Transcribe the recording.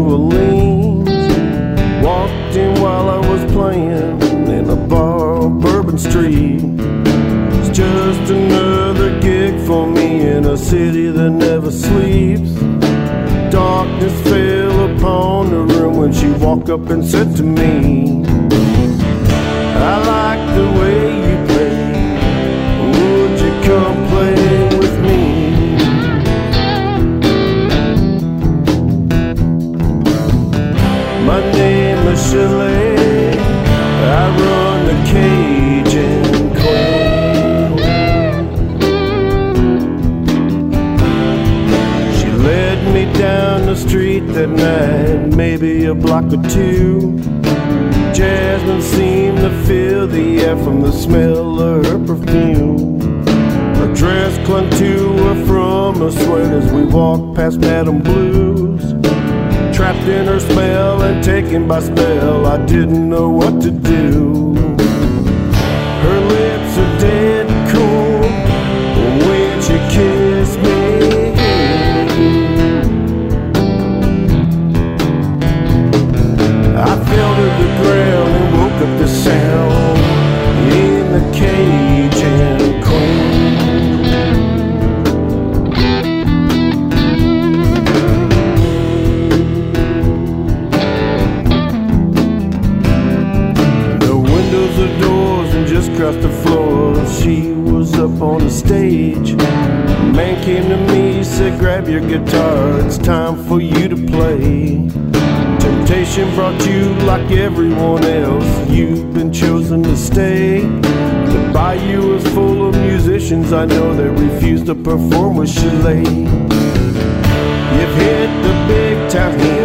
Orleans. Walked in while I was playing in a bar on Bourbon Street. It's just another gig for me in a city that never sleeps. Darkness fell upon the room when she walked up and said to me, I like the way you play. Would you come play with me? My name is Shirley. I run the Cajun Queen. She led me down the street that night, maybe a block or two. Jasmine seemed to fill the air from the smell of her perfume. Her dress clung to her from her sweat as we walked past Madame Blues. Trapped in her smell and taken by spell, I didn't know what to do. Her lips are dead cold when she kissed me. I fell to the ground and woke up the sound in the Cajun Queen. The windows are doors and just across the floor she was up on the stage. A man came to me, said grab your guitar, it's time for you to play. Temptation brought you like everyone else. You've been chosen to stay. The bayou is full of musicians I know that refuse to perform with Shirley. You've hit the big time here.